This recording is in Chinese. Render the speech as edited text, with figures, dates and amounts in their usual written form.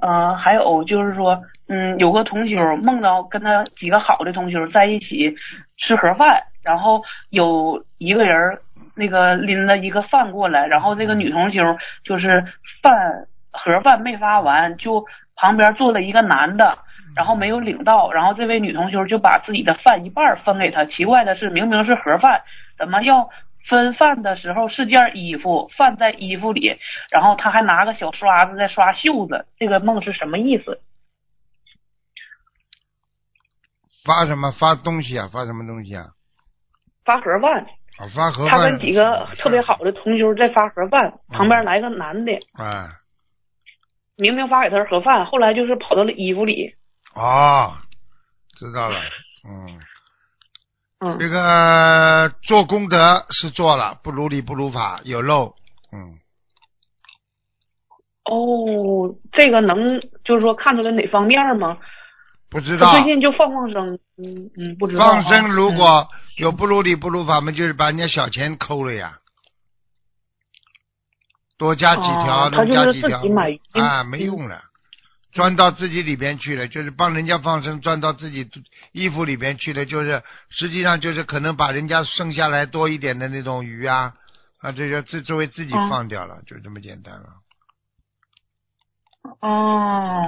还有就是说，有个同修梦到跟他几个好的同修在一起吃盒饭，然后有一个人那个拎了一个饭过来，然后这个女同修就是盒饭没发完，就旁边坐了一个男的，然后没有领到，然后这位女同修就把自己的饭一半分给他。奇怪的是，明明是盒饭，怎么要分饭的时候是件衣服，饭在衣服里，然后他还拿个小刷子在刷袖子？这个梦是什么意思？ 发什么发东西啊？发什么东西啊？ 发盒饭。 发盒饭。 他跟几个特别好的同修在发盒饭，旁边来个男的，明明发给他是盒饭，后来就是跑到了衣服里。 知道了。这个做功德是做了，不如理不如法，有漏。 这个能就是说看出来哪方面吗？ 不知道。 他最近就放生。不知道。 放生如果有不如理不如法，就是把人家小钱抠了呀。多加几条， 他就是自己买没用了，钻到自己里边去了，就是帮人家放生，钻到自己衣服里边去了，就是实际上就是可能把人家剩下来多一点的那种鱼这就作为自己放掉了，就这么简单了。